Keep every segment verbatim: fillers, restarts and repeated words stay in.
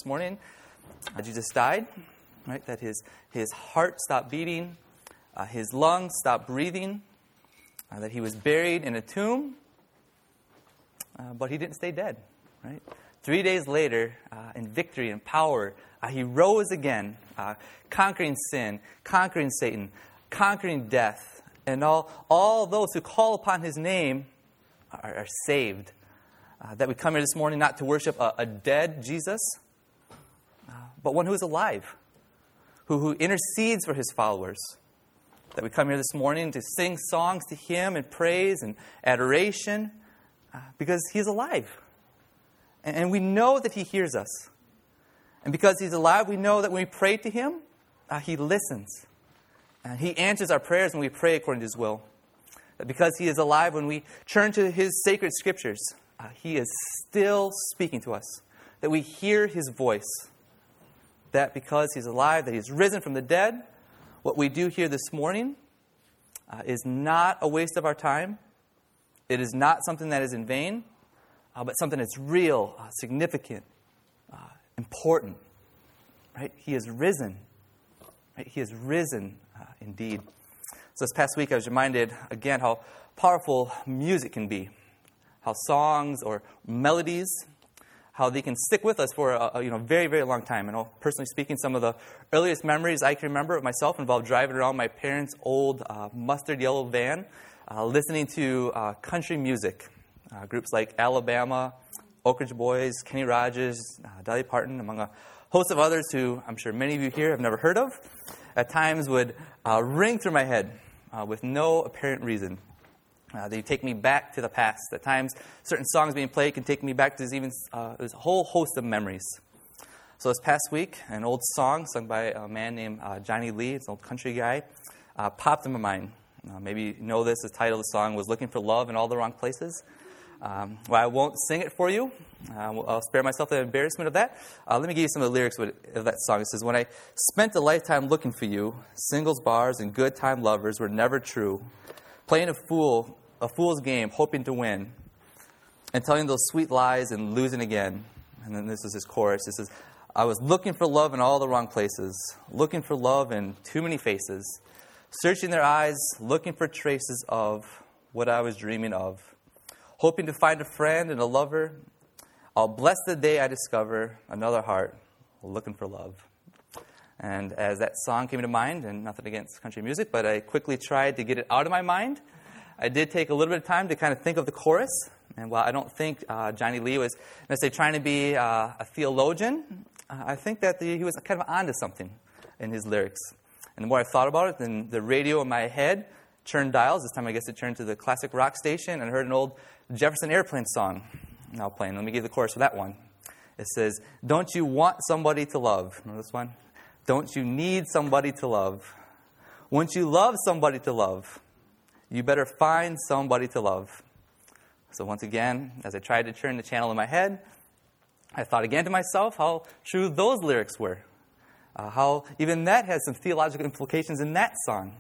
morning. Uh, Jesus died, right? That his his heart stopped beating, uh, his lungs stopped breathing, uh, that he was buried in a tomb, uh, but he didn't stay dead, right? Three days later, uh, in victory and power, uh, he rose again, uh, conquering sin, conquering Satan, conquering death, and all all those who call upon his name are, are saved. Uh, that we come here this morning not to worship a, a dead Jesus, uh, but one who is alive, who, who intercedes for his followers. That we come here this morning to sing songs to him in praise and adoration uh, because he's alive. And, and we know that he hears us. And because he's alive, we know that when we pray to him, uh, he listens. And he answers our prayers when we pray according to his will. That because he is alive, when we turn to his sacred scriptures, Uh, he is still speaking to us, that we hear his voice, that because he's alive, that he's risen from the dead, what we do here this morning uh, is not a waste of our time. It is not something that is in vain, uh, but something that's real, uh, significant, uh, important. Right? He is risen. Right? He is risen uh, indeed. So this past week I was reminded again how powerful music can be. How songs or melodies, how they can stick with us for a, a you know very, very long time. I know, personally speaking, some of the earliest memories I can remember of myself involved driving around my parents' old uh, mustard yellow van, uh, listening to uh, country music. Uh, groups like Alabama, Oak Ridge Boys, Kenny Rogers, uh, Dolly Parton, among a host of others who I'm sure many of you here have never heard of, at times would uh, ring through my head uh, with no apparent reason. Uh, they take me back to the past. At times, certain songs being played can take me back to even uh, there's a whole host of memories. So this past week, an old song sung by a man named uh, Johnny Lee, it's an old country guy, uh, popped in my mind. Uh, maybe you know this. The title of the song was "Looking for Love in All the Wrong Places." Um, well, I won't sing it for you. Uh, I'll spare myself the embarrassment of that. Uh, let me give you some of the lyrics of that song. It says, "When I spent a lifetime looking for you, singles bars and good time lovers were never true. Playing a fool, a fool's game, hoping to win, and telling those sweet lies and losing again." And then this is his chorus. It says, "I was looking for love in all the wrong places, looking for love in too many faces, searching their eyes, looking for traces of what I was dreaming of, hoping to find a friend and a lover. I'll bless the day I discover another heart looking for love." And as that song came to mind, and nothing against country music, but I quickly tried to get it out of my mind, I did take a little bit of time to kind of think of the chorus. And while I don't think uh, Johnny Lee was necessarily trying to be uh, a theologian, uh, I think that the, he was kind of onto something in his lyrics. And the more I thought about it, then the radio in my head turned dials. This time I guess it turned to the classic rock station, and I heard an old Jefferson Airplane song now playing. Let me give the chorus for that one. It says, "Don't you want somebody to love?" Remember this one? "Don't you need somebody to love? Won't you love somebody to love? You better find somebody to love." So once again, as I tried to turn the channel in my head, I thought again to myself how true those lyrics were. Uh, how even that has some theological implications in that song.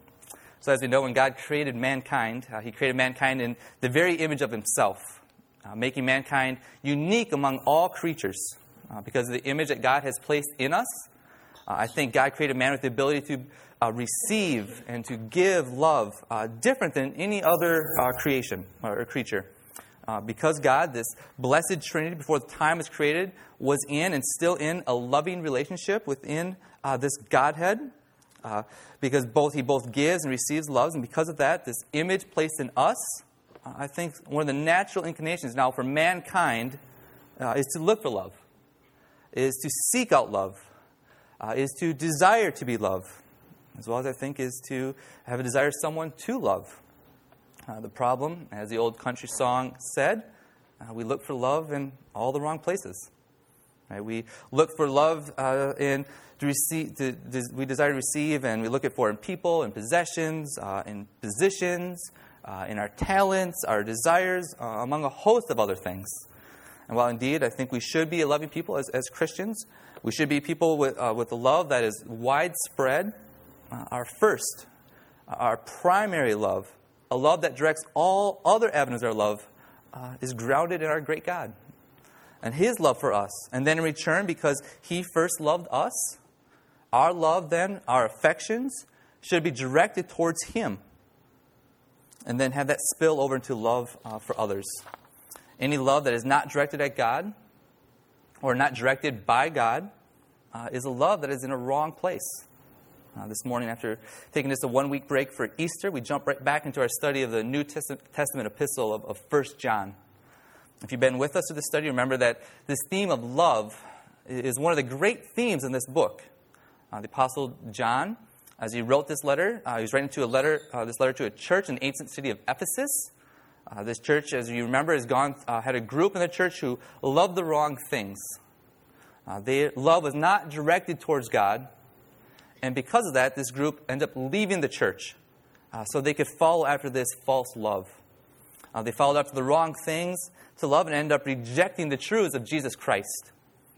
So as we know, when God created mankind, uh, he created mankind in the very image of himself, uh, making mankind unique among all creatures. Uh, because of the image that God has placed in us, uh, I think God created man with the ability to Uh, receive and to give love uh, different than any other uh, creation or creature. Uh, because God, this blessed Trinity before the time was created, was in and still in a loving relationship within uh, this Godhead. Uh, because both he both gives and receives loves, and because of that, this image placed in us, uh, I think one of the natural inclinations now for mankind uh, is to look for love, is to seek out love, uh, is to desire to be loved. As well as I think is to have a desire for someone to love. Uh, the problem, as the old country song said, uh, we look for love in all the wrong places. Right? We look for love uh, in to receive. To, to, we desire to receive, and we look for in people, in possessions, uh, in positions, uh, in our talents, our desires, uh, among a host of other things. And while indeed I think we should be a loving people as, as Christians, we should be people with uh, with a love that is widespread. Uh, our first, uh, our primary love, a love that directs all other avenues of our love, uh, is grounded in our great God. and His love for us. And then in return, because He first loved us, our love then, our affections, should be directed towards Him. And then have that spill over into love uh, for others. Any love that is not directed at God, or not directed by God, uh, is a love that is in a wrong place. Uh, this morning, after taking just a one-week break for Easter, we jump right back into our study of the New Testament epistle of, of First John. If you've been with us through this study, remember that this theme of love is one of the great themes in this book. Uh, the Apostle John, as he wrote this letter, uh, he was writing to a letter, uh, this letter to a church in the ancient city of Ephesus. Uh, this church, as you remember, has gone uh, had a group in the church who loved the wrong things. Uh, their love was not directed towards God. And because of that, this group ended up leaving the church uh, so they could follow after this false love. Uh, they followed after the wrong things to love and ended up rejecting the truths of Jesus Christ.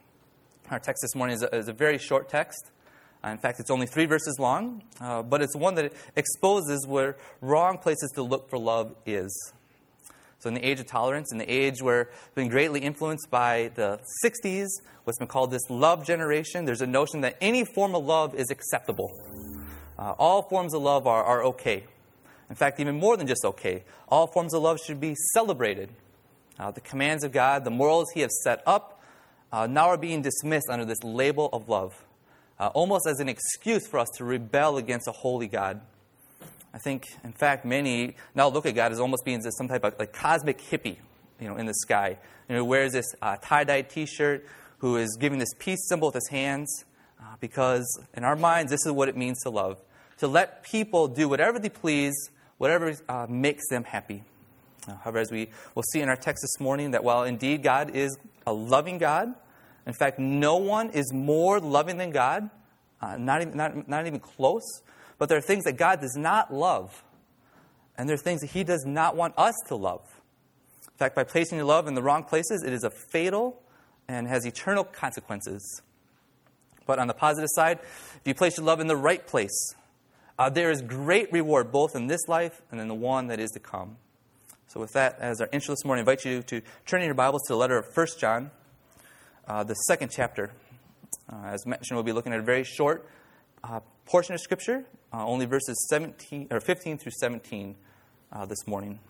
Our text this morning is a, is a very short text. Uh, in fact, it's only three verses long, uh, but it's one that exposes where wrong places to look for love is. So in the age of tolerance, in the age where we've been greatly influenced by the sixties, what's been called this love generation, there's a notion that any form of love is acceptable. Uh, all forms of love are, are okay. In fact, even more than just okay. All forms of love should be celebrated. Uh, the commands of God, the morals He has set up, uh, now are being dismissed under this label of love, uh, almost as an excuse for us to rebel against a holy God. I think, in fact, many now look at God as almost being some type of like cosmic hippie, you know, in the sky. You know, who wears this uh, tie-dye T-shirt, who is giving this peace symbol with his hands, uh, because in our minds, this is what it means to love: to let people do whatever they please, whatever uh, makes them happy. Uh, however, as we will see in our text this morning, that while indeed God is a loving God, in fact, no one is more loving than God, uh, not even, not, not even close. But there are things that God does not love. And there are things that He does not want us to love. In fact, by placing your love in the wrong places, it is a fatal and has eternal consequences. But on the positive side, if you place your love in the right place, uh, there is great reward both in this life and in the one that is to come. So with that, as our intro this morning, I invite you to turn in your Bibles to the letter of First John, uh, the second chapter. Uh, as mentioned, we'll be looking at a very short uh, portion of Scripture, uh, only verses seventeen or fifteen through seventeen uh, this morning.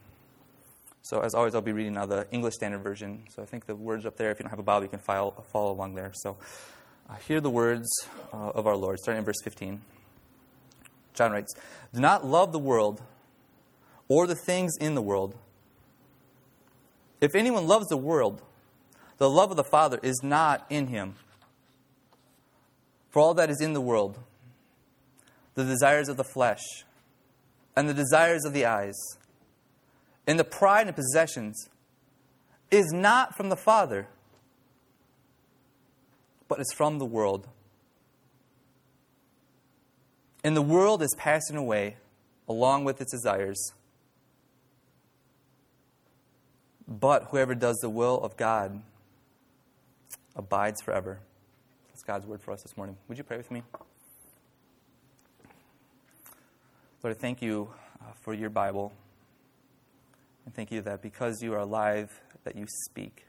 So as always, I'll be reading now the English Standard Version. So I think the words up there, if you don't have a Bible, you can follow, follow along there. So uh, hear the words uh, of our Lord, starting in verse fifteen. John writes, "Do not love the world or the things in the world. If anyone loves the world, the love of the Father is not in him. For all that is in the world, the desires of the flesh, and the desires of the eyes, and the pride and possessions, is not from the Father, but is from the world. And the world is passing away along with its desires. But whoever does the will of God abides forever." That's God's word for us this morning. Would you pray with me? Lord, I thank you uh, for your Bible. And thank you that because you are alive, that you speak.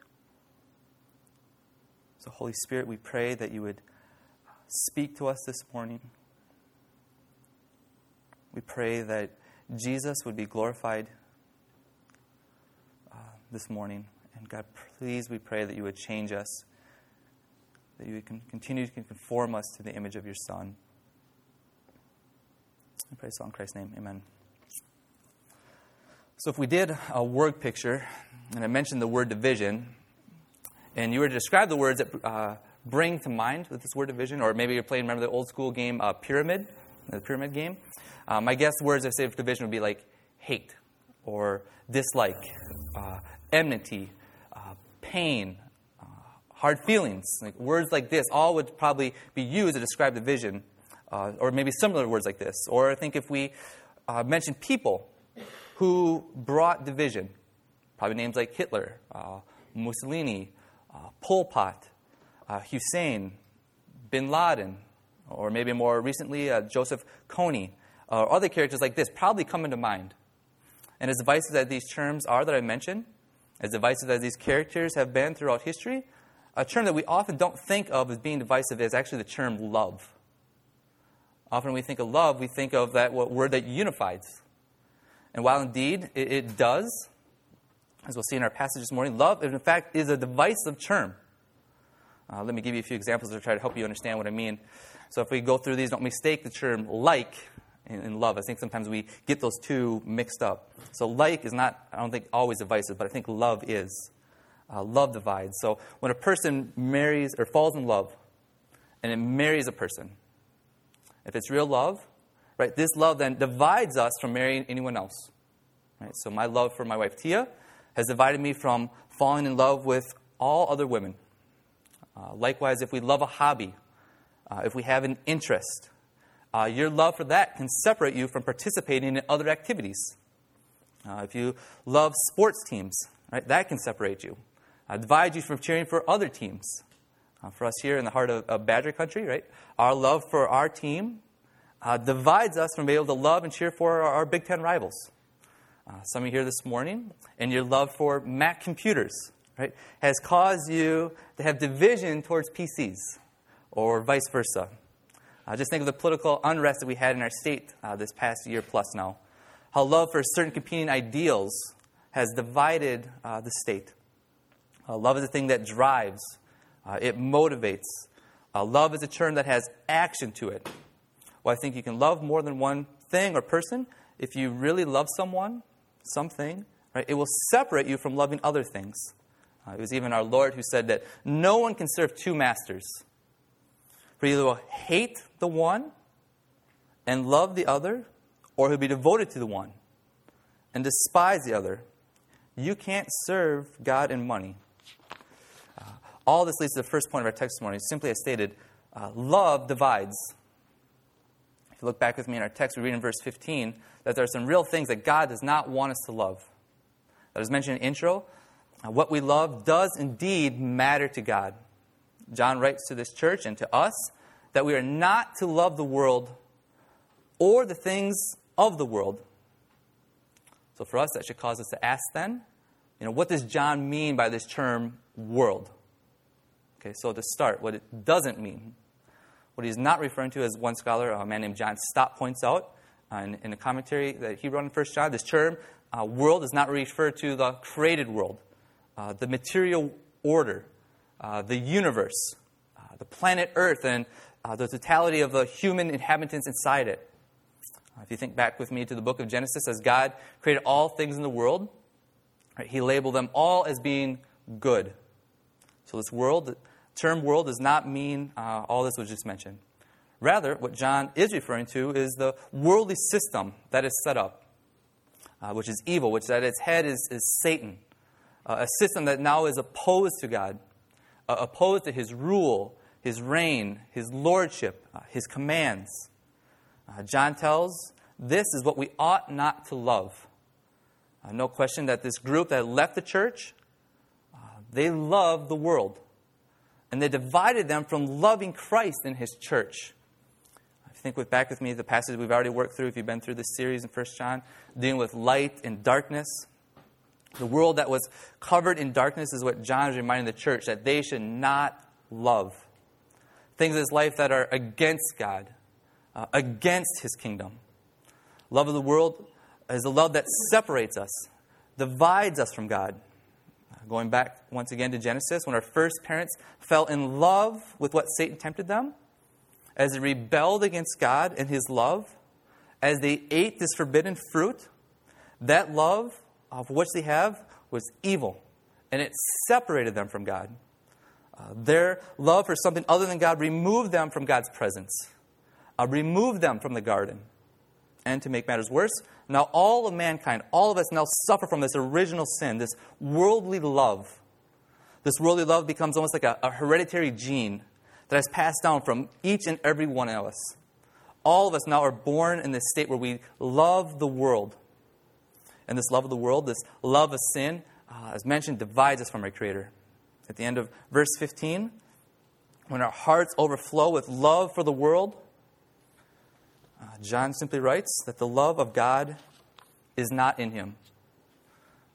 So Holy Spirit, we pray that you would speak to us this morning. We pray that Jesus would be glorified uh, this morning. And God, please, we pray that you would change us, that you would continue to conform us to the image of your Son. I pray so in Christ's name. Amen. So if we did a word picture, and I mentioned the word division, and you were to describe the words that uh, bring to mind with this word division, or maybe you're playing, remember the old school game, uh, Pyramid, the Pyramid game? Um, I guess words I say for division would be like hate, or dislike, uh, enmity, uh, pain, uh, hard feelings. Like words like this all would probably be used to describe division, uh, or maybe similar words like this. Or I think if we uh, mention people who brought division, probably names like Hitler, uh, Mussolini, uh, Pol Pot, uh, Hussein, Bin Laden, or maybe more recently uh, Joseph Kony, or other characters like this probably come into mind. And as divisive as these terms are that I mentioned, As divisive as these characters have been throughout history, a term that we often don't think of as being divisive is actually the term love. Often when we think of love, we think of that word that unifies. And while indeed it, it does, as we'll see in our passage this morning, love, in fact, is a divisive term. Uh, let me give you a few examples to try to help you understand what I mean. So if we go through these, don't mistake the term like in, in love. I think sometimes we get those two mixed up. So like is not, I don't think, always divisive, but I think love is. Uh, love divides. So when a person marries or falls in love and it marries a person, if it's real love, right, this love then divides us from marrying anyone else. Right? So my love for my wife Tia has divided me from falling in love with all other women. Uh, likewise, if we love a hobby, uh, if we have an interest, uh, your love for that can separate you from participating in other activities. Uh, if you love sports teams, right, that can separate you. Uh, divide you from cheering for other teams. Uh, for us here in the heart of, of Badger Country, right, our love for our team uh, divides us from being able to love and cheer for our, our Big Ten rivals. Uh, some of you here this morning, and your love for Mac computers, right, has caused you to have division towards P Cs, or vice versa. Uh, just think of the political unrest that we had in our state uh, this past year plus now. How love for certain competing ideals has divided uh, the state. Uh, love is a thing that drives. Uh, it motivates. Uh, love is a term that has action to it. Well, I think you can love more than one thing or person. If you really love someone, something, right, it will separate you from loving other things. Uh, it was even our Lord who said that no one can serve two masters. For either will hate the one and love the other, or he'll be devoted to the one and despise the other. You can't serve God and money. Uh, all this leads to the first point of our text this morning. Simply as stated, uh, love divides. If you look back with me in our text, we read in verse fifteen that there are some real things that God does not want us to love. As mentioned in the intro, uh, what we love does indeed matter to God. John writes to this church and to us that we are not to love the world or the things of the world. So for us, that should cause us to ask then, you know, what does John mean by this term world? Okay, so to start, what it doesn't mean. What he's not referring to, as one scholar, a man named John Stott, points out uh, in, in a commentary that he wrote in First John, this term uh, world does not refer to the created world, uh, the material order, uh, the universe, uh, the planet Earth, and uh, the totality of the human inhabitants inside it. Uh, if you think back with me to the book of Genesis, as God created all things in the world, right, he labeled them all as being good. So this world, the term world, does not mean uh, all this was just mentioned. Rather, what John is referring to is the worldly system that is set up, uh, which is evil, which at its head is, is Satan, uh, a system that now is opposed to God, uh, opposed to his rule, his reign, his lordship, uh, his commands. Uh, John tells this is what we ought not to love. Uh, no question that this group that left the church, uh, they loved the world. And they divided them from loving Christ and his church. If you think with, back with me the passage we've already worked through, if you've been through this series in First John, dealing with light and darkness. The world that was covered in darkness is what John is reminding the church that they should not love. Things in this life that are against God, uh, against his kingdom. Love of the world is a love that separates us, divides us from God. Going back once again to Genesis, when our first parents fell in love with what Satan tempted them, as they rebelled against God and his love, as they ate this forbidden fruit, that love of which they have was evil, and it separated them from God. Uh, their love for something other than God removed them from God's presence, uh, removed them from the garden. And to make matters worse, now all of mankind, all of us now suffer from this original sin, this worldly love. This worldly love becomes almost like a, a hereditary gene that has passed down from each and every one of us. All of us now are born in this state where we love the world. And this love of the world, this love of sin, uh, as mentioned, divides us from our Creator. At the end of verse fifteen, when our hearts overflow with love for the world, Uh, John simply writes that the love of God is not in him.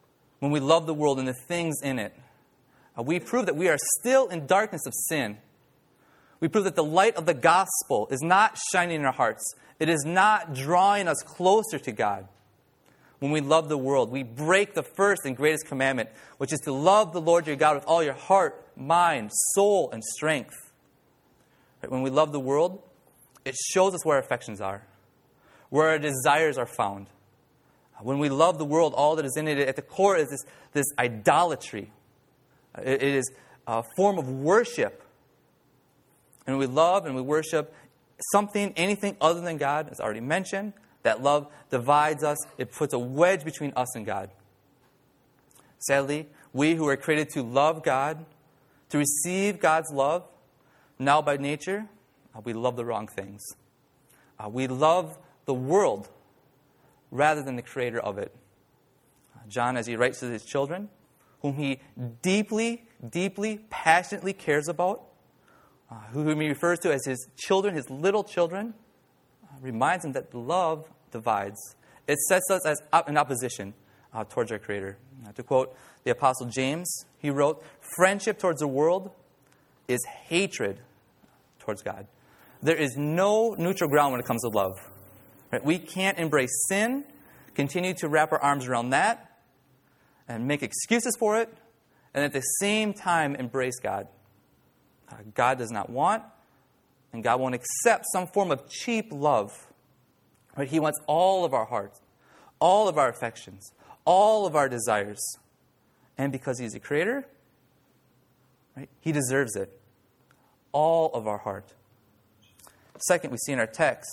when we love the world and the things in it, uh, we prove that we are still in darkness of sin. We prove that the light of the gospel is not shining in our hearts. It is not drawing us closer to God. When we love the world, we break the first and greatest commandment, which is to love the Lord your God with all your heart, mind, soul, and strength. Right? When we love the world, it shows us where our affections are, where our desires are found. When we love the world, all that is in it, at the core is this, this idolatry. It, it is a form of worship. And we love and we worship something, anything other than God, as already mentioned. That love divides us. It puts a wedge between us and God. Sadly, we who are created to love God, to receive God's love, now by nature, uh, we love the wrong things. Uh, we love the world rather than the creator of it. Uh, John, as he writes to his children, whom he deeply, deeply, passionately cares about, uh, whom he refers to as his children, his little children, uh, reminds them that love divides. It sets us as op- in opposition uh, towards our Creator. Uh, to quote the Apostle James, he wrote, "Friendship towards the world is hatred towards God." There is no neutral ground when it comes to love. Right? We can't embrace sin, continue to wrap our arms around that, and make excuses for it, and at the same time embrace God. Uh, God does not want, and God won't accept some form of cheap love. Right? He wants all of our hearts, all of our affections, all of our desires. And because He's a creator, right, He deserves it. All of our heart. Second, we see in our text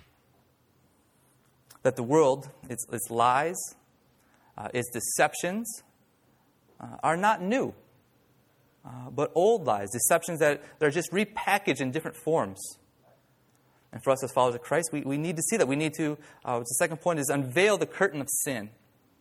that the world, its, its lies, uh, its deceptions, uh, are not new. Uh, but old lies, deceptions that, that are just repackaged in different forms. And for us as followers of Christ, we, we need to see that. We need to, uh, the second point is unveil the curtain of sin.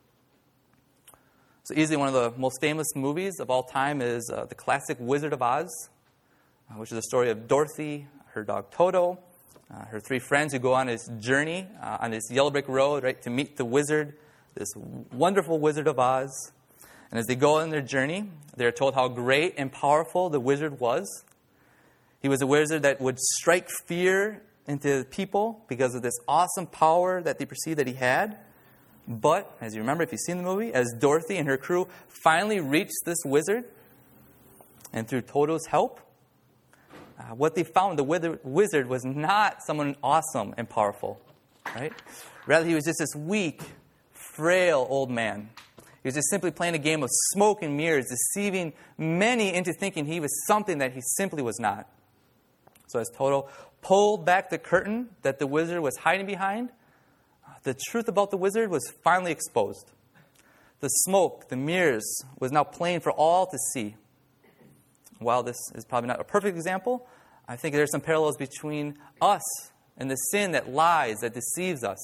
So easily one of the most famous movies of all time is uh, the classic Wizard of Oz, uh, which is the story of Dorothy, her dog Toto, uh, her three friends who go on this journey uh, on this yellow brick road, right, to meet the wizard, this wonderful Wizard of Oz. And as they go on their journey, they're told how great and powerful the wizard was. He was a wizard that would strike fear into people because of this awesome power that they perceived that he had. But, as you remember, if you've seen the movie, as Dorothy and her crew finally reached this wizard, and through Toto's help, uh, what they found, the wizard was not someone awesome and powerful, right? Rather, he was just this weak, frail old man. He was just simply playing a game of smoke and mirrors, deceiving many into thinking he was something that he simply was not. So as Toto pulled back the curtain that the wizard was hiding behind, the truth about the wizard was finally exposed. The smoke, the mirrors, was now plain for all to see. While this is probably not a perfect example, I think there's some parallels between us and the sin that lies, that deceives us.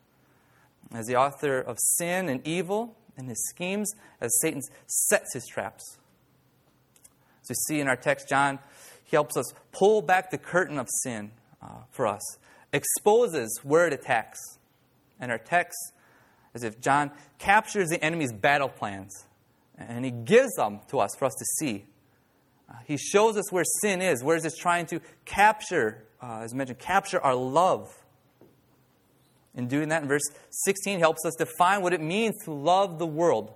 As the author of sin and evil and his schemes, as Satan sets his traps. As we see in our text, John, he helps us pull back the curtain of sin uh, for us, exposes where it attacks. And our text, as if John captures the enemy's battle plans, and he gives them to us for us to see. Uh, he shows us where sin is, where it's trying to capture, uh, as mentioned, capture our love. In doing that, in verse sixteen, he helps us define what it means to love the world.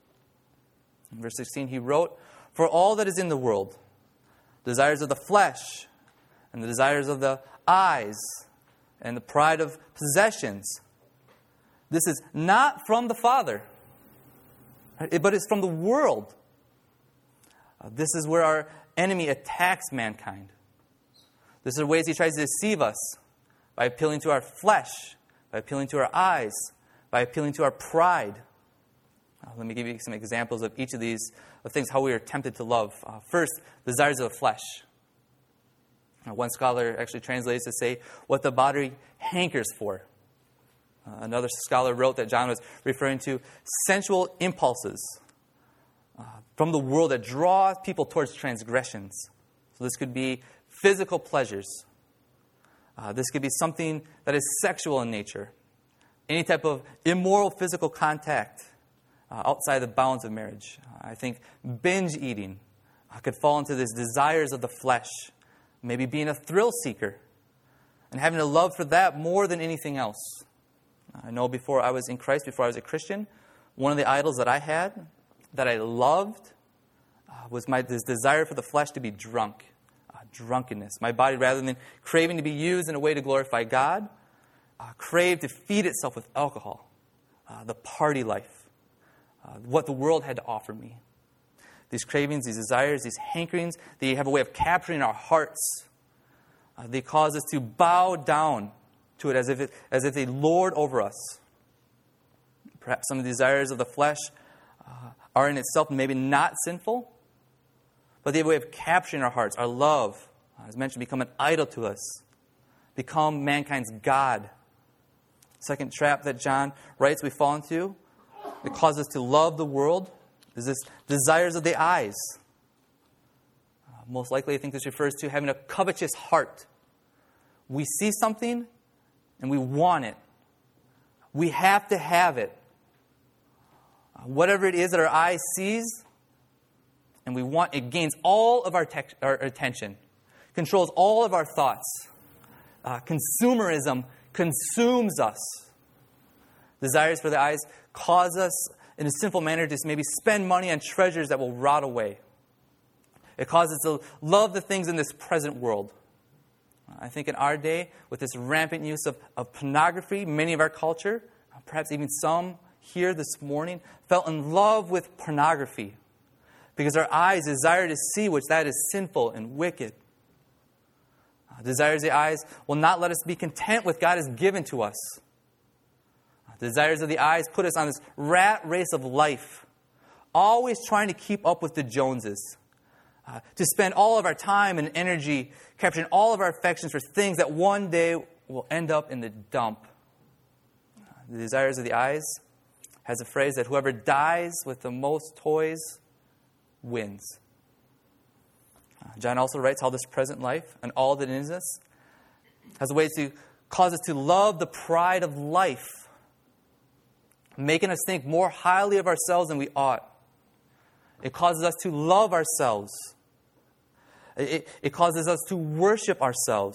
In verse sixteen, he wrote, "For all that is in the world, desires of the flesh, and the desires of the eyes, and the pride of possessions, this is not from the Father, but it's from the world." Uh, this is where our enemy attacks mankind. This are ways he tries to deceive us by appealing to our flesh, by appealing to our eyes, by appealing to our pride. Uh, let me give you some examples of each of these of things, how we are tempted to love. Uh, first, desires of the flesh. Uh, one scholar actually translates to say, what the body hankers for. Uh, another scholar wrote that John was referring to sensual impulses uh, from the world that draw people towards transgressions. So this could be physical pleasures. Uh, this could be something that is sexual in nature. Any type of immoral physical contact uh, outside the bounds of marriage. I think binge eating uh, could fall into these desires of the flesh, maybe being a thrill seeker and having a love for that more than anything else. I know before I was in Christ, before I was a Christian, one of the idols that I had, that I loved, uh, was my this desire for the flesh to be drunk. Uh, drunkenness. My body, rather than craving to be used in a way to glorify God, uh, craved to feed itself with alcohol, uh, the party life, uh, what the world had to offer me. These cravings, these desires, these hankerings, they have a way of capturing our hearts. Uh, they cause us to bow down to it as if it, as if they lord over us. Perhaps some of the desires of the flesh uh, are in itself maybe not sinful, but they have a way of capturing our hearts. Our love, uh, as mentioned, become an idol to us, become mankind's God. Second trap that John writes we fall into, it causes us to love the world, is this desires of the eyes. Uh, most likely, I think this refers to having a covetous heart. We see something and we want it. We have to have it. Uh, whatever it is that our eye sees and we want, it gains all of our, te- our attention, controls all of our thoughts. Uh, consumerism consumes us. Desires for the eyes cause us, in a sinful manner, to maybe spend money on treasures that will rot away. It causes us to love the things in this present world. I think in our day, with this rampant use of, of pornography, many of our culture, perhaps even some here this morning, fell in love with pornography because our eyes desire to see which that is sinful and wicked. Uh, desires of the eyes will not let us be content with God has given to us. Uh, desires of the eyes put us on this rat race of life, always trying to keep up with the Joneses. Uh, to spend all of our time and energy capturing all of our affections for things that one day will end up in the dump. Uh, the desires of the eyes has a phrase that whoever dies with the most toys wins. Uh, John also writes how this present life and all that is us has a way to cause us to love the pride of life, making us think more highly of ourselves than we ought. It causes us to love ourselves. It, it causes us to worship ourselves.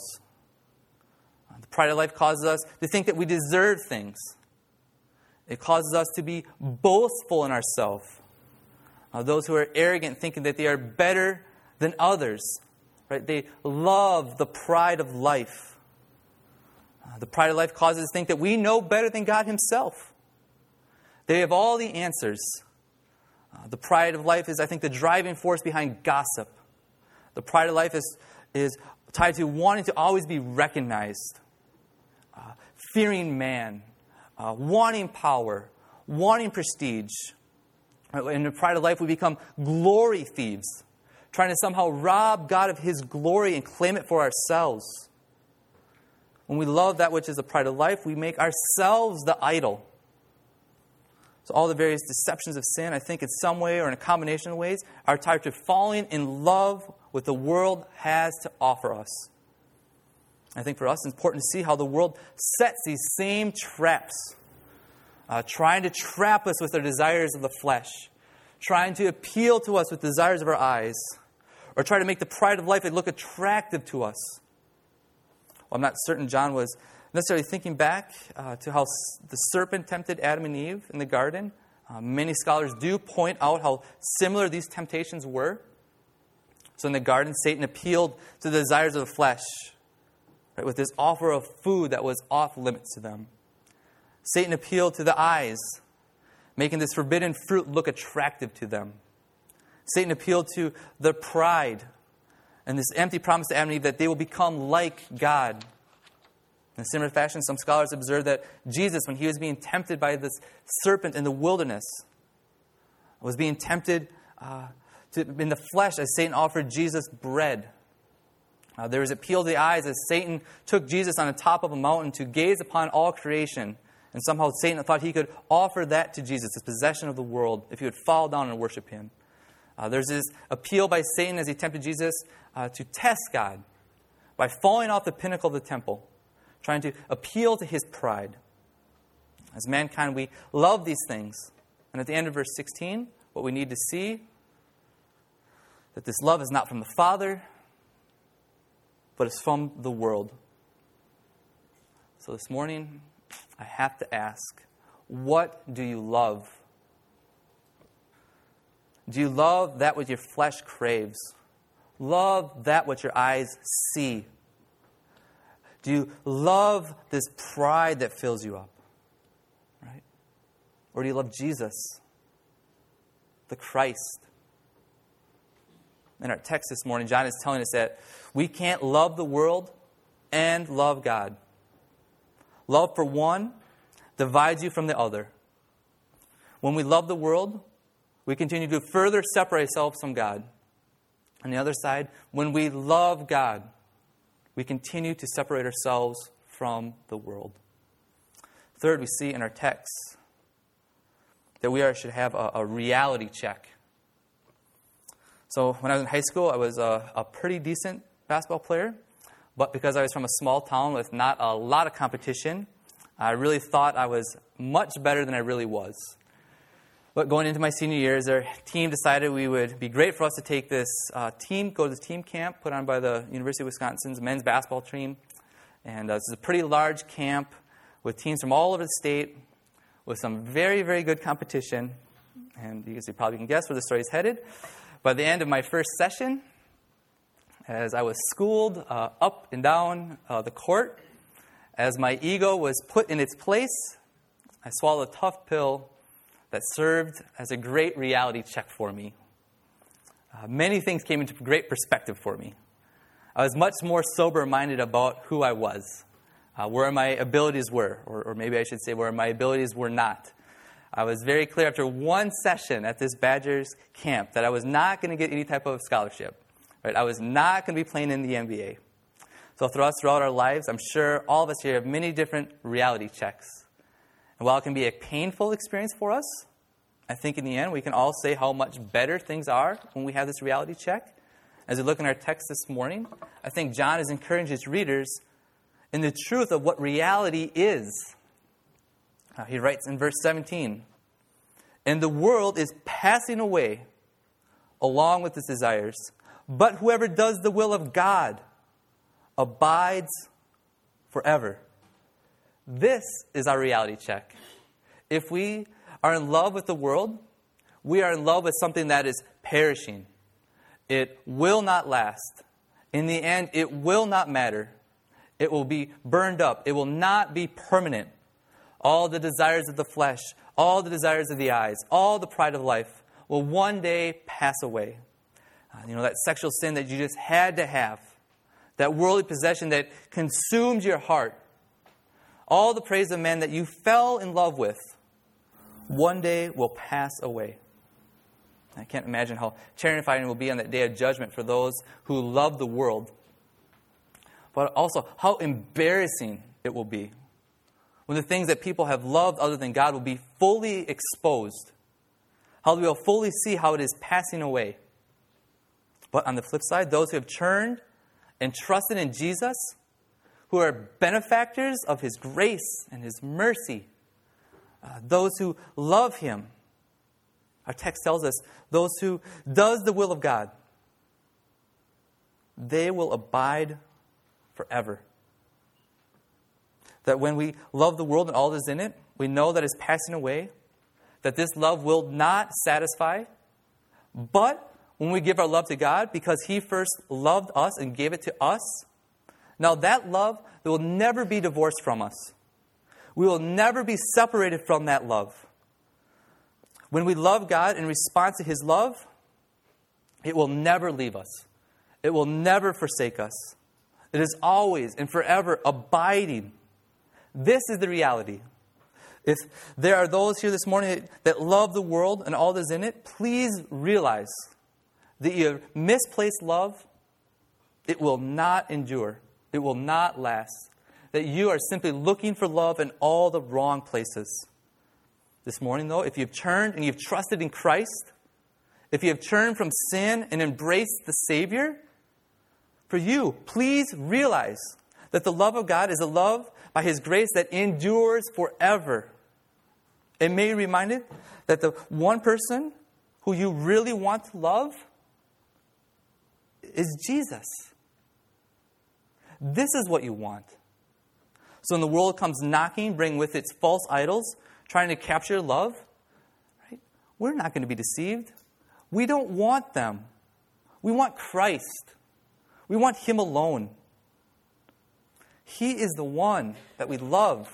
The pride of life causes us to think that we deserve things. It causes us to be boastful in ourselves. Uh, those who are arrogant, thinking that they are better than others. Right? They love the pride of life. Uh, the pride of life causes us to think that we know better than God Himself. They have all the answers. Uh, the pride of life is, I think, the driving force behind gossip. The pride of life is, is tied to wanting to always be recognized, uh, fearing man, uh, wanting power, wanting prestige. In the pride of life, we become glory thieves, trying to somehow rob God of His glory and claim it for ourselves. When we love that which is the pride of life, we make ourselves the idol. So all the various deceptions of sin, I think in some way or in a combination of ways, are tied to falling in love with the world has to offer us. I think for us it's important to see how the world sets these same traps, uh, trying to trap us with their desires of the flesh, trying to appeal to us with desires of our eyes, or try to make the pride of life look attractive to us. Well, I'm not certain John was necessarily thinking back uh, to how s- the serpent tempted Adam and Eve in the garden. Uh, many scholars do point out how similar these temptations were. So in the garden, Satan appealed to the desires of the flesh, right, with this offer of food that was off limits to them. Satan appealed to the eyes, making this forbidden fruit look attractive to them. Satan appealed to their pride and this empty promise to Adam and Eve that they will become like God. In a similar fashion, some scholars observe that Jesus, when He was being tempted by this serpent in the wilderness, was being tempted uh, to, in the flesh as Satan offered Jesus bread. Uh, there was appeal to the eyes as Satan took Jesus on the top of a mountain to gaze upon all creation. And somehow Satan thought he could offer that to Jesus, his possession of the world, if he would fall down and worship Him. Uh, there's this appeal by Satan as he tempted Jesus uh, to test God by falling off the pinnacle of the temple, trying to appeal to his pride. As mankind, we love these things. And at the end of verse sixteen, what we need to see, that this love is not from the Father, but it's from the world. So this morning, I have to ask, what do you love? Do you love that which your flesh craves? Love that which your eyes see? Do you love this pride that fills you up? Right? Or do you love Jesus, the Christ? In our text this morning, John is telling us that we can't love the world and love God. Love for one divides you from the other. When we love the world, we continue to further separate ourselves from God. On the other side, when we love God, we continue to separate ourselves from the world. Third, we see in our text that we are, should have a, a reality check. So when I was in high school, I was a, a pretty decent basketball player. But because I was from a small town with not a lot of competition, I really thought I was much better than I really was. But going into my senior years, our team decided we would be great for us to take this uh, team, go to this team camp put on by the University of Wisconsin's men's basketball team. And uh, this is a pretty large camp with teams from all over the state with some very, very good competition. And you guys probably can guess where the story is headed. By the end of my first session, as I was schooled uh, up and down uh, the court, as my ego was put in its place, I swallowed a tough pill that served as a great reality check for me. Uh, many things came into great perspective for me. I was much more sober-minded about who I was, uh, where my abilities were, or, or maybe I should say where my abilities were not. I was very clear after one session at this Badgers camp that I was not going to get any type of scholarship. Right? I was not going to be playing in the N B A. So throughout, throughout our lives, I'm sure all of us here have many different reality checks. And while it can be a painful experience for us, I think in the end we can all say how much better things are when we have this reality check. As we look in our text this morning, I think John is encouraging his readers in the truth of what reality is. Uh, he writes in verse seventeen, "And the world is passing away along with its desires, but whoever does the will of God abides forever." This is our reality check. If we are in love with the world, we are in love with something that is perishing. It will not last. In the end, it will not matter. It will be burned up. It will not be permanent. All the desires of the flesh, all the desires of the eyes, all the pride of life will one day pass away. Uh, you know, that sexual sin that you just had to have, that worldly possession that consumed your heart, all the praise of men that you fell in love with, one day will pass away. I can't imagine how terrifying it will be on that day of judgment for those who love the world. But also how embarrassing it will be when the things that people have loved other than God will be fully exposed. How we will fully see how it is passing away. But on the flip side, those who have turned and trusted in Jesus, who are benefactors of His grace and His mercy, uh, those who love Him, our text tells us, those who does the will of God, they will abide forever. That when we love the world and all that is in it, we know that it's passing away, that this love will not satisfy. But when we give our love to God, because He first loved us and gave it to us, now that love will never be divorced from us. We will never be separated from that love. When we love God in response to His love, it will never leave us. It will never forsake us. It is always and forever abiding. This is the reality. If there are those here this morning that love the world and all that's in it, please realize that your misplaced love, it will not endure. It will not last. That you are simply looking for love in all the wrong places. This morning, though, if you've turned and you've trusted in Christ, if you have turned from sin and embraced the Savior, for you, please realize that the love of God is a love by His grace that endures forever. It may be reminded that the one person who you really want to love is Jesus. This is what you want. So when the world comes knocking, bringing with its false idols, trying to capture your love, right? We're not going to be deceived. We don't want them. We want Christ. We want Him alone. He is the one that we love.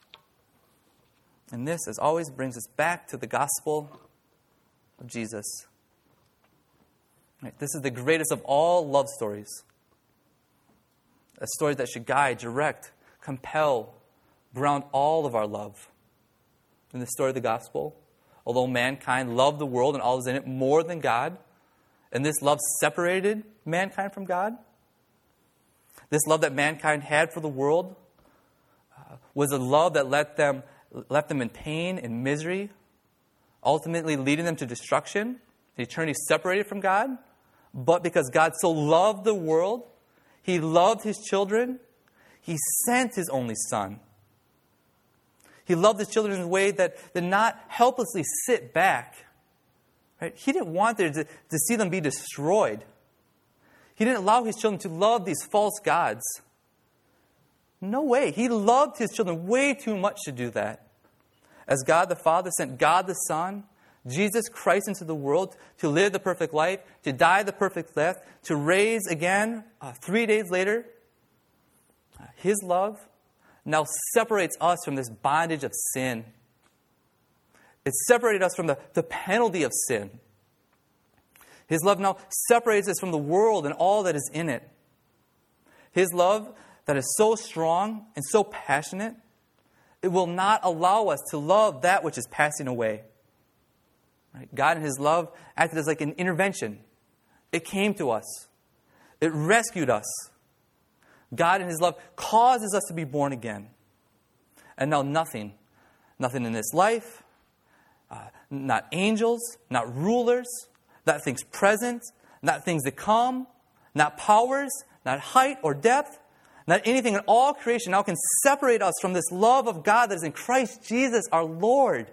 And this, as always, brings us back to the gospel of Jesus. Right? This is the greatest of all love stories. A story that should guide, direct, compel, ground all of our love. In the story of the gospel, although mankind loved the world and all that was in it more than God, and this love separated mankind from God, this love that mankind had for the world uh, was a love that let them, left them in pain and misery, ultimately leading them to destruction, eternity separated from God. But because God so loved the world, He loved His children, He sent His only Son. He loved His children in a way that did not helplessly sit back. Right? He didn't want them to, to see them be destroyed. He didn't allow His children to love these false gods. No way. He loved His children way too much to do that. As God the Father sent God the Son, Jesus Christ, into the world to live the perfect life, to die the perfect death, to raise again uh, three days later, uh, His love now separates us from this bondage of sin. It separated us from the, the penalty of sin. His love now separates us from the world and all that is in it. His love that is so strong and so passionate, it will not allow us to love that which is passing away. Right? God in His love acted as like an intervention. It came to us. It rescued us. God in His love causes us to be born again. And now nothing, nothing in this life, uh, not angels, not rulers, not things present, not things to come, not powers, not height or depth, not anything in all creation now can separate us from this love of God that is in Christ Jesus our Lord.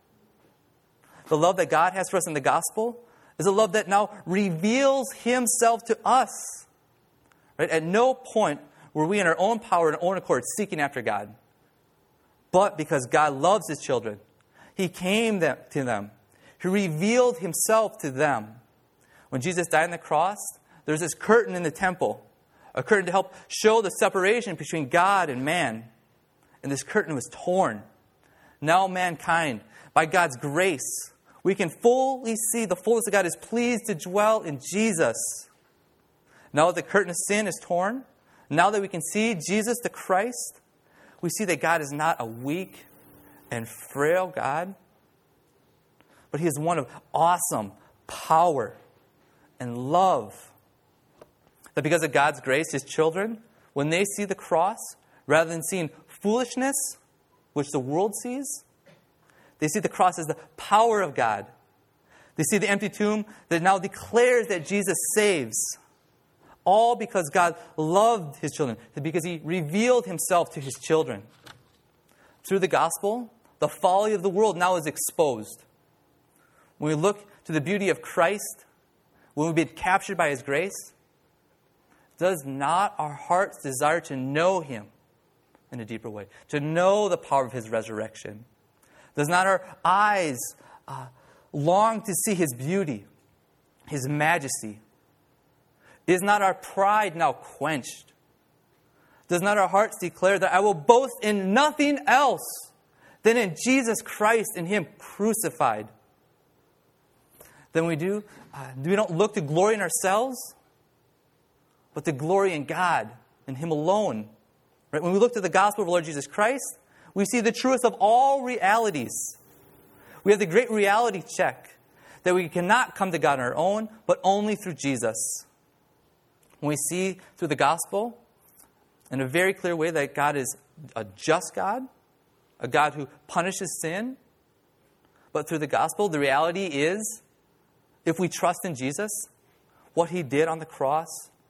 The love that God has for us in the gospel is a love that now reveals Himself to us. Right? At no point were we in our own power and own accord seeking after God. But because God loves His children, He came to them. He revealed Himself to them. When Jesus died on the cross, there was this curtain in the temple, a curtain to help show the separation between God and man. And this curtain was torn. Now mankind, by God's grace, we can fully see the fullness of God is pleased to dwell in Jesus. Now that the curtain of sin is torn, now that we can see Jesus the Christ, we see that God is not a weak and frail God, but He is one of awesome power and love. That because of God's grace, His children, when they see the cross, rather than seeing foolishness, which the world sees, they see the cross as the power of God. They see the empty tomb that now declares that Jesus saves. All because God loved His children, because He revealed Himself to His children. Through the gospel, the folly of the world now is exposed. When we look to the beauty of Christ, when we've been captured by His grace, does not our hearts desire to know Him in a deeper way? To know the power of His resurrection? Does not our eyes uh, long to see His beauty, His majesty? Is not our pride now quenched? Does not our hearts declare that I will boast in nothing else than in Jesus Christ and Him crucified? Then we do, uh, we don't look to glory in ourselves, but to glory in God and Him alone. Right? When we look to the gospel of Lord Jesus Christ, we see the truest of all realities. We have the great reality check that we cannot come to God on our own, but only through Jesus. When we see through the gospel, in a very clear way, that God is a just God, a God who punishes sin. But through the gospel, the reality is, if we trust in Jesus, what He did on the cross,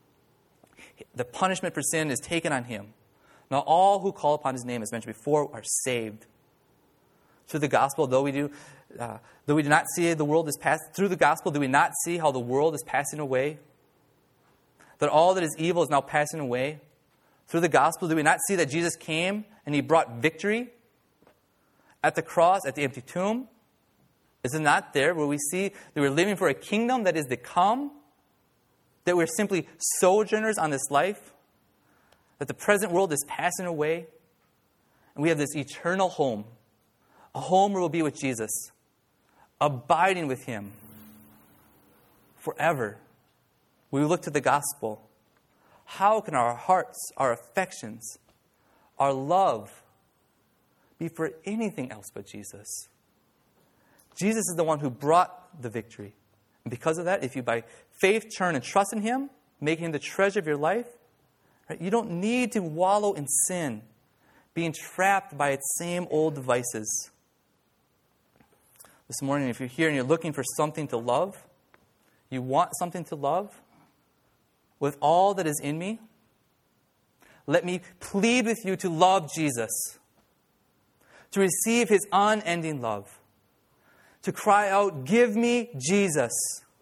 the punishment for sin is taken on Him. Now all who call upon His name, as mentioned before, are saved. Through the gospel, though we do, uh, though we do not see the world is passing, through the gospel, do we not see how the world is passing away? That all that is evil is now passing away? Through the gospel, do we not see that Jesus came and he brought victory at the cross, at the empty tomb? Is it not there where we see that we're living for a kingdom that is to come? That we're simply sojourners on this life? That the present world is passing away? And we have this eternal home. A home where we'll be with Jesus. Abiding with him. Forever. We look to the gospel. How can our hearts, our affections, our love be for anything else but Jesus? Jesus is the one who brought the victory. And because of that, if you by faith turn and trust in him, making him the treasure of your life, right, you don't need to wallow in sin, being trapped by its same old devices. This morning, if you're here and you're looking for something to love, you want something to love, with all that is in me, let me plead with you to love Jesus, to receive his unending love, to cry out, give me Jesus.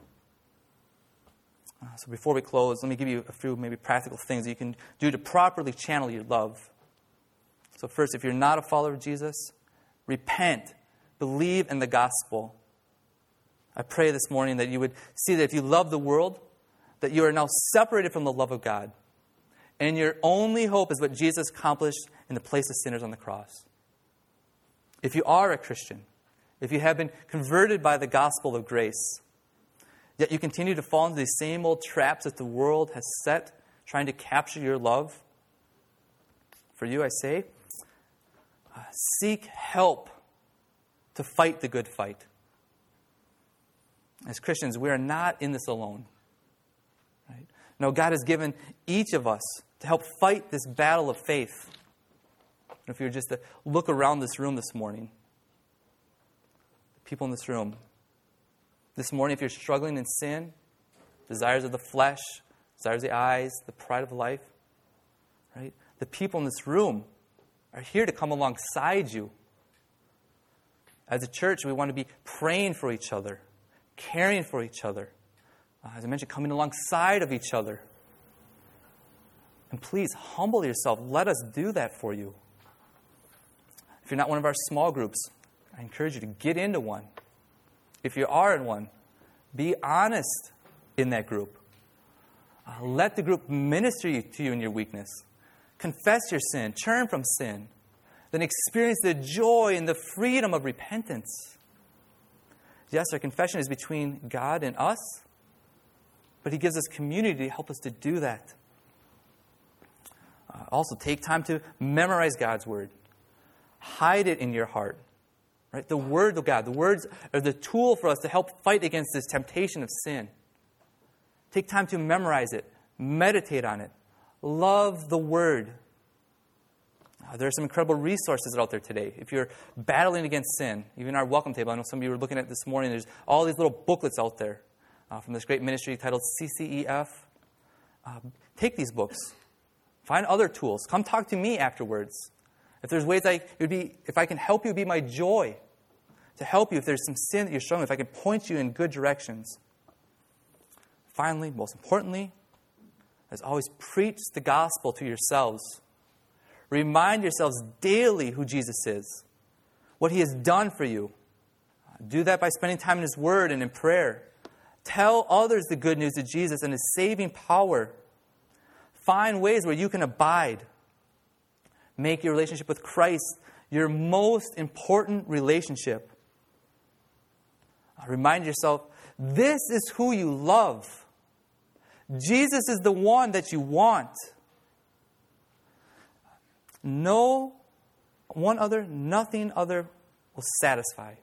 So before we close, let me give you a few maybe practical things that you can do to properly channel your love. So first, if you're not a follower of Jesus, repent, believe in the gospel. I pray this morning that you would see that if you love the world, that you are now separated from the love of God. And your only hope is what Jesus accomplished in the place of sinners on the cross. If you are a Christian, if you have been converted by the gospel of grace, yet you continue to fall into these same old traps that the world has set, trying to capture your love, for you I say, uh, seek help to fight the good fight. As Christians, we are not in this alone. Right? No, God has given each of us to help fight this battle of faith. If you were just to look around this room this morning, people in this room, this morning, if you're struggling in sin, desires of the flesh, desires of the eyes, the pride of life, right? The people in this room are here to come alongside you. As a church, we want to be praying for each other, caring for each other. Uh, as I mentioned, coming alongside of each other. And please, humble yourself. Let us do that for you. If you're not one of our small groups, I encourage you to get into one. If you are in one, be honest in that group. Uh, let the group minister to you in your weakness. Confess your sin. Turn from sin. Then experience the joy and the freedom of repentance. Yes, our confession is between God and us, but he gives us community to help us to do that. Uh, also, take time to memorize God's word. Hide it in your heart. Right? The word of God, the words are the tool for us to help fight against this temptation of sin. Take time to memorize it. Meditate on it. Love the word. Uh, there are some incredible resources out there today. If you're battling against sin, even our welcome table, I know some of you were looking at this morning, there's all these little booklets out there uh, from this great ministry titled C C E F. Uh, take these books. Find other tools. Come talk to me afterwards. If there's ways I, it would be, if I can help you, it would be my joy to help you. If there's some sin that you're struggling with, if I can point you in good directions. Finally, most importantly, as always, preach the gospel to yourselves. Remind yourselves daily who Jesus is, what he has done for you. Do that by spending time in his word and in prayer. Tell others the good news of Jesus and his saving power. Find ways where you can abide. Make your relationship with Christ your most important relationship. Remind yourself, this is who you love. Jesus is the one that you want. No one other, nothing other will satisfy.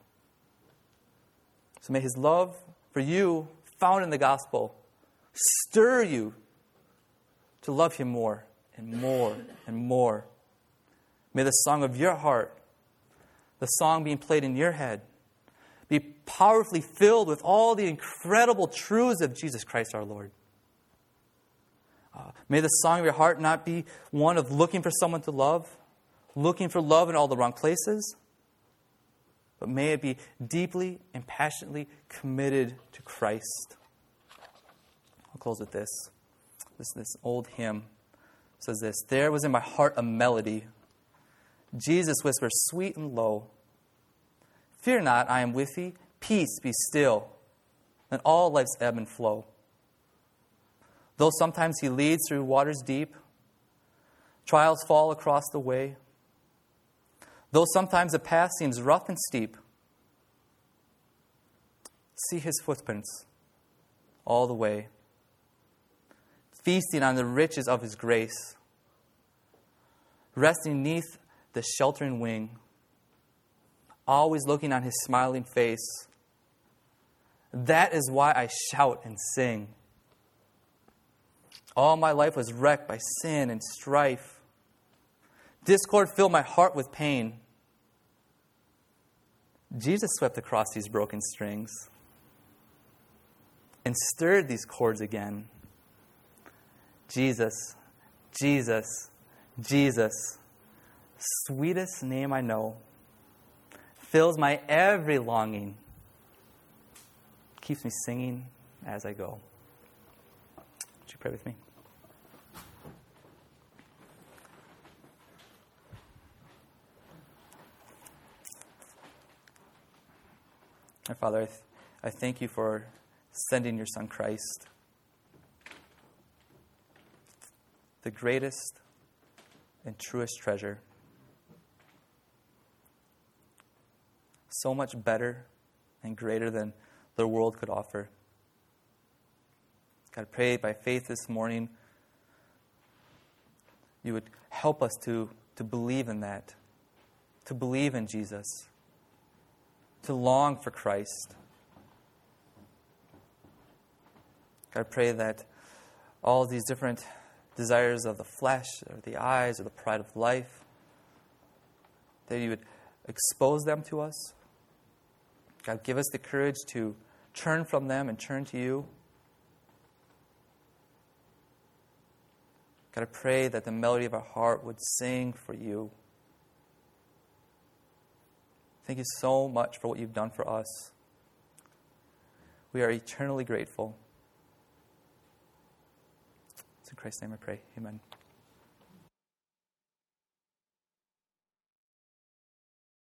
So may his love for you, found in the gospel, stir you to love him more and more and more. May the song of your heart, the song being played in your head, be powerfully filled with all the incredible truths of Jesus Christ our Lord. Uh, may the song of your heart not be one of looking for someone to love, looking for love in all the wrong places, but may it be deeply and passionately committed to Christ. I'll close with this. This, this old hymn says this: "There was in my heart a melody. Jesus whispers sweet and low, 'Fear not, I am with thee. Peace, be still. Let all life's ebb and flow. Though sometimes he leads through waters deep, trials fall across the way. Though sometimes the path seems rough and steep, see his footprints all the way, feasting on the riches of his grace, resting neath the sheltering wing, always looking on his smiling face. That is why I shout and sing. All my life was wrecked by sin and strife. Discord filled my heart with pain. Jesus swept across these broken strings and stirred these chords again. Jesus, Jesus, Jesus, sweetest name I know, fills my every longing, keeps me singing as I go." Would you pray with me? Our Father, I, th- I thank you for sending your Son Christ, the greatest and truest treasure, so much better and greater than the world could offer. God, I pray by faith this morning you would help us to, to believe in that, to believe in Jesus, to long for Christ. God, I pray that all these different desires of the flesh or the eyes or the pride of life, that you would expose them to us. God, give us the courage to turn from them and turn to you. God, I pray that the melody of our heart would sing for you. Thank you so much for what you've done for us. We are eternally grateful. It's in Christ's name I pray. Amen.